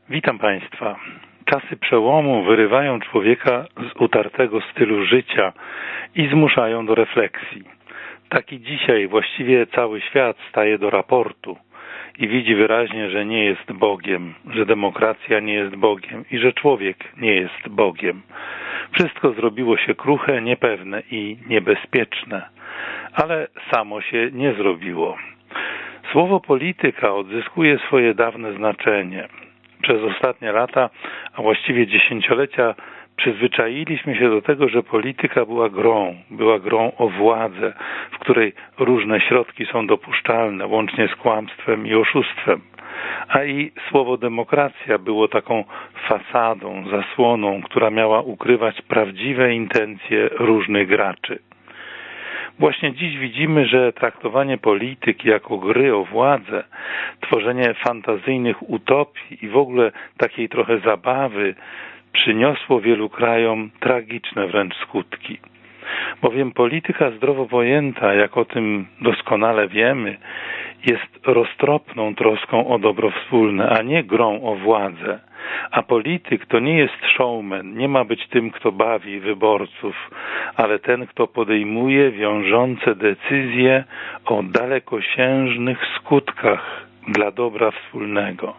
Witam Państwa. Czasy przełomu wyrywają człowieka z utartego stylu życia i zmuszają do refleksji. Taki dzisiaj właściwie cały świat staje do raportu i widzi wyraźnie, że nie jest Bogiem, że demokracja nie jest Bogiem i że człowiek nie jest Bogiem. Wszystko zrobiło się kruche, niepewne i niebezpieczne, ale samo się nie zrobiło. Słowo polityka odzyskuje swoje dawne znaczenie. Przez ostatnie lata, a właściwie dziesięciolecia, przyzwyczailiśmy się do tego, że polityka była grą o władzę, w której różne środki są dopuszczalne, łącznie z kłamstwem i oszustwem. A i słowo demokracja było taką fasadą, zasłoną, która miała ukrywać prawdziwe intencje różnych graczy. Właśnie dziś widzimy, że traktowanie polityki jako gry o władzę, tworzenie fantazyjnych utopii i w ogóle takiej trochę zabawy przyniosło wielu krajom tragiczne wręcz skutki. Bowiem polityka zdrowo pojęta, jak o tym doskonale wiemy, jest roztropną troską o dobro wspólne, a nie grą o władzę. A polityk to nie jest showman, nie ma być tym, kto bawi wyborców, ale ten, kto podejmuje wiążące decyzje o dalekosiężnych skutkach dla dobra wspólnego.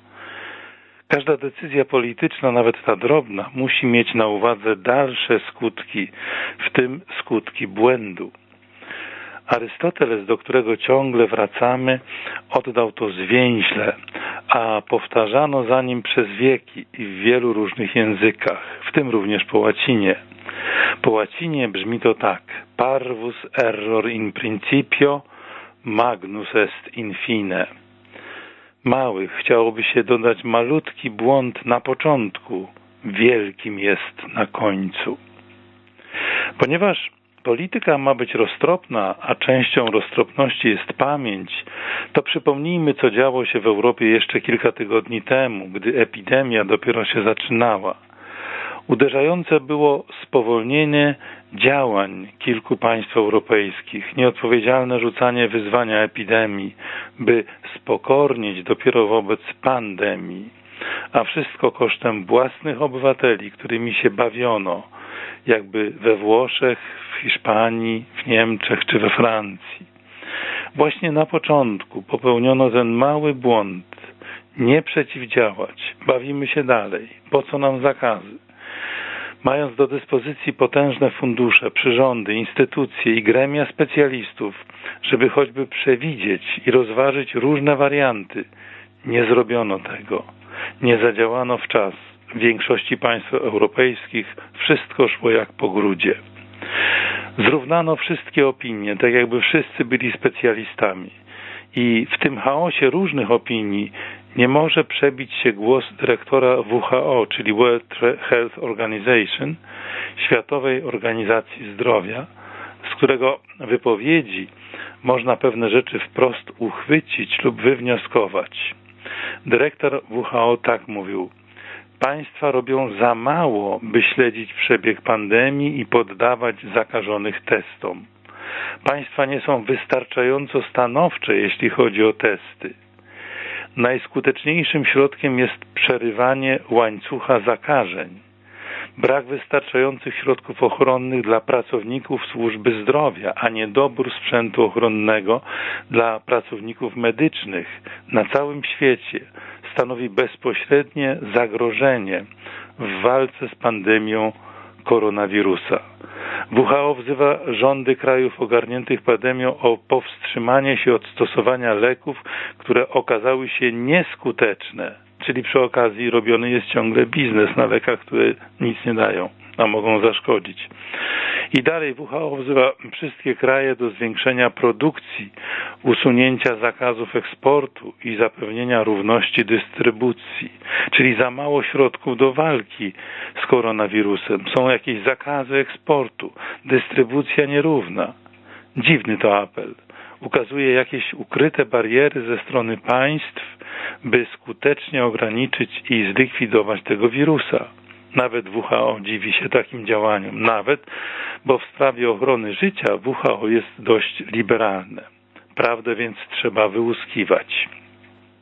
Każda decyzja polityczna, nawet ta drobna, musi mieć na uwadze dalsze skutki, w tym skutki błędu. Arystoteles, do którego ciągle wracamy, oddał to zwięźle, a powtarzano za nim przez wieki i w wielu różnych językach, w tym również po łacinie. Po łacinie brzmi to tak: parvus error in principio, magnus est in fine. Mały, chciałoby się dodać malutki błąd na początku, wielkim jest na końcu. Ponieważ polityka ma być roztropna, a częścią roztropności jest pamięć, to przypomnijmy, co działo się w Europie jeszcze kilka tygodni temu, gdy epidemia dopiero się zaczynała. Uderzające było spowolnienie działań kilku państw europejskich, nieodpowiedzialne rzucanie wyzwania epidemii, by spokornieć dopiero wobec pandemii, a wszystko kosztem własnych obywateli, którymi się bawiono, jakby we Włoszech, w Hiszpanii, w Niemczech czy we Francji. Właśnie na początku popełniono ten mały błąd: nie przeciwdziałać, bawimy się dalej, po co nam zakazy? Mając do dyspozycji potężne fundusze, przyrządy, instytucje i gremia specjalistów, żeby choćby przewidzieć i rozważyć różne warianty, nie zrobiono tego. Nie zadziałano w czas. W większości państw europejskich wszystko szło jak po grudzie. Zrównano wszystkie opinie, tak jakby wszyscy byli specjalistami. I w tym chaosie różnych opinii nie może przebić się głos dyrektora WHO, czyli World Health Organization, Światowej Organizacji Zdrowia, z którego wypowiedzi można pewne rzeczy wprost uchwycić lub wywnioskować. Dyrektor WHO tak mówił: państwa robią za mało, by śledzić przebieg pandemii i poddawać zakażonych testom. Państwa nie są wystarczająco stanowcze, jeśli chodzi o testy. Najskuteczniejszym środkiem jest przerywanie łańcucha zakażeń. Brak wystarczających środków ochronnych dla pracowników służby zdrowia, a niedobór sprzętu ochronnego dla pracowników medycznych na całym świecie stanowi bezpośrednie zagrożenie w walce z pandemią koronawirusa. WHO wzywa rządy krajów ogarniętych pandemią o powstrzymanie się od stosowania leków, które okazały się nieskuteczne, czyli przy okazji robiony jest ciągle biznes na lekach, które nic nie dają, a mogą zaszkodzić. I dalej WHO wzywa wszystkie kraje do zwiększenia produkcji, usunięcia zakazów eksportu i zapewnienia równości dystrybucji, czyli za mało środków do walki z koronawirusem. Są jakieś zakazy eksportu, dystrybucja nierówna. Dziwny to apel. Ukazuje jakieś ukryte bariery ze strony państw, by skutecznie ograniczyć i zlikwidować tego wirusa. Nawet WHO dziwi się takim działaniom. Bo w sprawie ochrony życia WHO jest dość liberalne. Prawdę więc trzeba wyłuskiwać.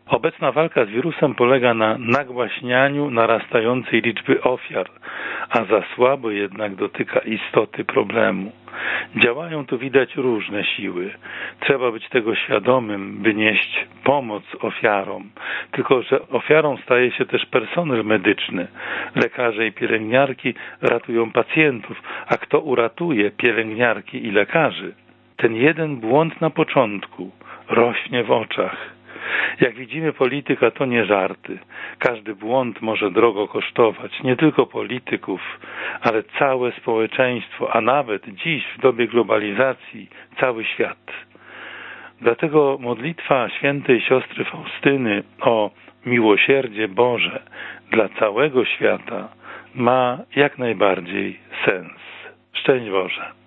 Obecna walka z wirusem polega na nagłaśnianiu narastającej liczby ofiar, a za słabo jednak dotyka istoty problemu. Działają tu widać różne siły. Trzeba być tego świadomym, by nieść pomoc ofiarom. Tylko że ofiarą staje się też personel medyczny. Lekarze i pielęgniarki ratują pacjentów, a kto uratuje pielęgniarki i lekarzy? Ten jeden błąd na początku rośnie w oczach. Jak widzimy, polityka to nie żarty. Każdy błąd może drogo kosztować nie tylko polityków, ale całe społeczeństwo, a nawet dziś w dobie globalizacji cały świat. Dlatego modlitwa świętej siostry Faustyny o miłosierdzie Boże dla całego świata ma jak najbardziej sens. Szczęść Boże.